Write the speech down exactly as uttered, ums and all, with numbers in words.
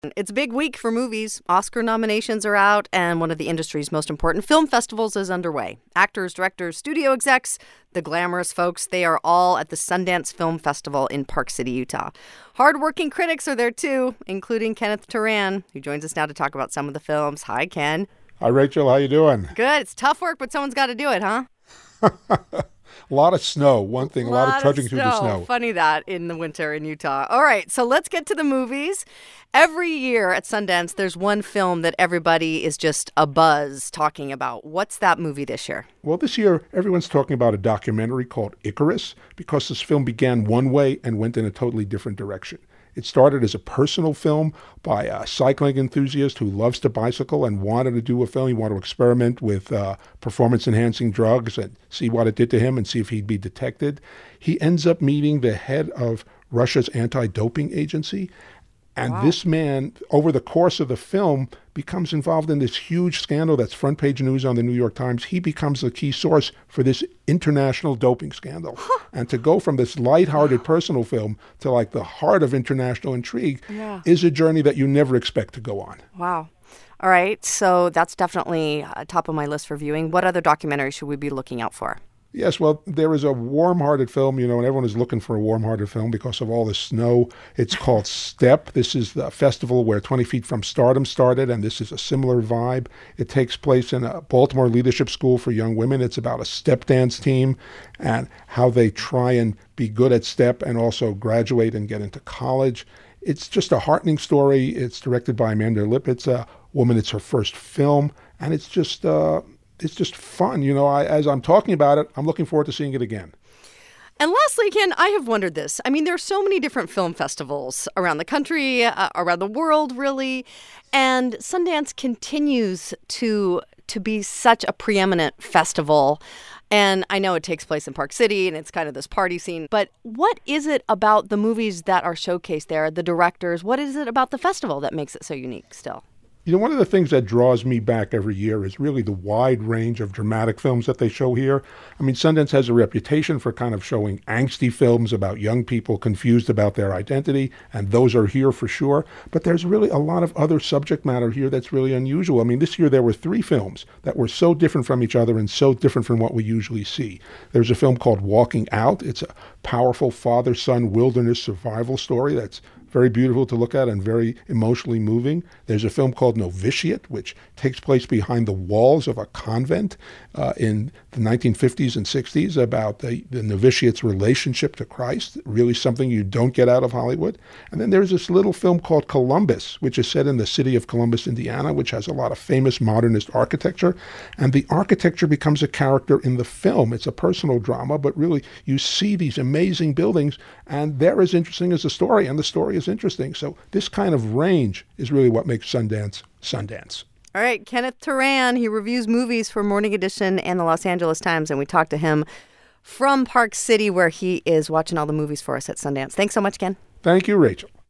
It's a big week for movies. Oscar nominations are out, and one of the industry's most important film festivals is underway. Actors, directors, studio execs, the glamorous folks, they are all at the Sundance Film Festival in Park City, Utah. Hardworking critics are there, too, including Kenneth Turan, who joins us now to talk about some of the films. Hi, Ken. Hi, Rachel. How you doing? Good. It's tough work, but someone's got to do it, huh? A lot of snow. One thing, a lot, lot of trudging of through the snow. Funny that in the winter in Utah. All right, so let's get to the movies. Every year at Sundance, there's one film that everybody is just abuzz talking about. What's that movie this year? Well, this year, everyone's talking about a documentary called Icarus because this film began one way and went in a totally different direction. It started as a personal film by a cycling enthusiast who loves to bicycle and wanted to do a film. He wanted to experiment with uh, performance-enhancing drugs and see what it did to him and see if he'd be detected. He ends up meeting the head of Russia's anti-doping agency. And wow. This man, over the course of the film, becomes involved in this huge scandal that's front page news on the New York Times. He becomes the key source for this international doping scandal. Huh. And to go from this lighthearted personal film to like the heart of international intrigue yeah. is a journey that you never expect to go on. Wow. All right. So that's definitely uh, top of my list for viewing. What other documentaries should we be looking out for? Yes, well, there is a warm-hearted film, you know, and everyone is looking for a warm-hearted film because of all the snow. It's called Step. This is the festival where twenty feet from Stardom started, and this is a similar vibe. It takes place in a Baltimore leadership school for young women. It's about a step dance team and how they try and be good at step and also graduate and get into college. It's just a heartening story. It's directed by Amanda Lipp. It's a woman. It's her first film, and it's just... Uh, It's just fun. You know, I, as I'm talking about it, I'm looking forward to seeing it again. And lastly, Ken, I have wondered this. I mean, there are so many different film festivals around the country, uh, around the world, really. And Sundance continues to to be such a preeminent festival. And I know it takes place in Park City and it's kind of this party scene. But what is it about the movies that are showcased there, the directors? What is it about the festival that makes it so unique still? You know, one of the things that draws me back every year is really the wide range of dramatic films that they show here. I mean, Sundance has a reputation for kind of showing angsty films about young people confused about their identity, and those are here for sure. But there's really a lot of other subject matter here that's really unusual. I mean, this year there were three films that were so different from each other and so different from what we usually see. There's a film called Walking Out. It's a powerful father-son wilderness survival story that's very beautiful to look at and very emotionally moving. There's a film called Novitiate, which takes place behind the walls of a convent uh, in the nineteen fifties and sixties about the, the novitiate's relationship to Christ, really something you don't get out of Hollywood. And then there's this little film called Columbus, which is set in the city of Columbus, Indiana, which has a lot of famous modernist architecture. And the architecture becomes a character in the film. It's a personal drama, but really you see these amazing buildings, and they're as interesting as the story, and the story is interesting. So this kind of range is really what makes Sundance Sundance. All right, Kenneth Turan, he reviews movies for Morning Edition and the Los Angeles Times, and we talked to him from Park City where he is watching all the movies for us at Sundance. Thanks so much, Ken. Thank you, Rachel.